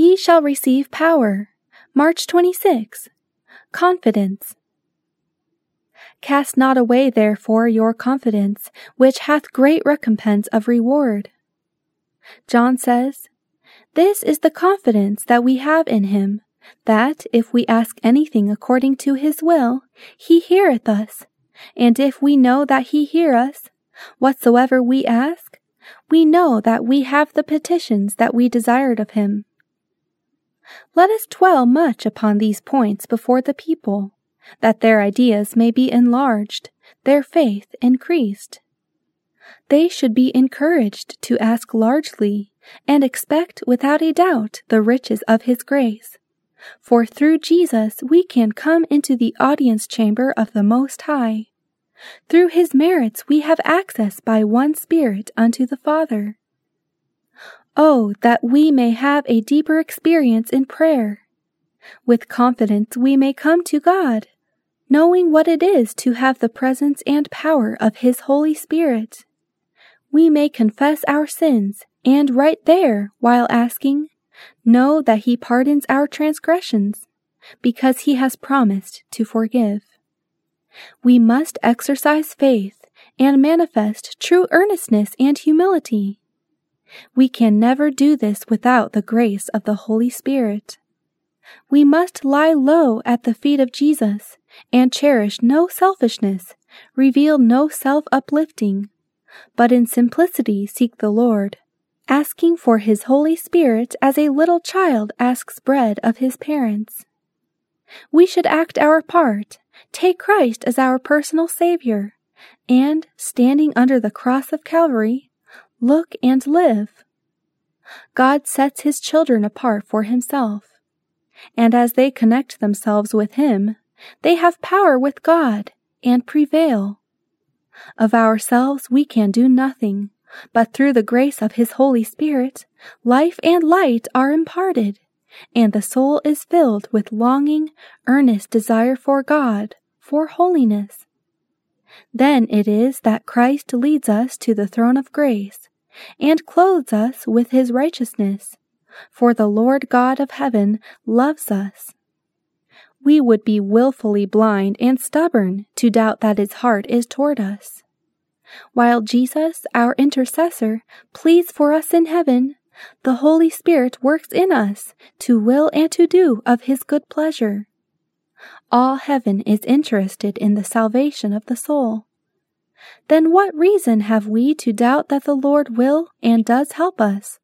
Ye shall receive power. March 26. Confidence. Cast not away therefore your confidence, which hath great recompense of reward. John says, This is the confidence that we have in him, that if we ask anything according to his will, he heareth us. And if we know that he hear us, whatsoever we ask, we know that we have the petitions that we desired of him. Let us dwell much upon these points before the people, that their ideas may be enlarged, their faith increased. They should be encouraged to ask largely, and expect without a doubt the riches of his grace. For through Jesus we can come into the audience chamber of the Most High. Through his merits we have access by one Spirit unto the Father. Oh, that we may have a deeper experience in prayer. With confidence we may come to God, knowing what it is to have the presence and power of his Holy Spirit. We may confess our sins, and right there, while asking, know that he pardons our transgressions, because he has promised to forgive. We must exercise faith and manifest true earnestness and humility. We can never do this without the grace of the Holy Spirit. We must lie low at the feet of Jesus and cherish no selfishness, reveal no self-uplifting, but in simplicity seek the Lord, asking for his Holy Spirit as a little child asks bread of his parents. We should act our part, take Christ as our personal Savior, and, standing under the cross of Calvary, look and live. God sets his children apart for himself, and as they connect themselves with him, they have power with God and prevail. Of ourselves we can do nothing, but through the grace of his Holy Spirit, life and light are imparted, and the soul is filled with longing, earnest desire for God, for holiness. Then it is that Christ leads us to the throne of grace, and clothes us with his righteousness, for the Lord God of heaven loves us. We would be willfully blind and stubborn to doubt that his heart is toward us. While Jesus, our intercessor, pleads for us in heaven, the Holy Spirit works in us to will and to do of his good pleasure. All heaven is interested in the salvation of the soul. Then what reason have we to doubt that the Lord will and does help us?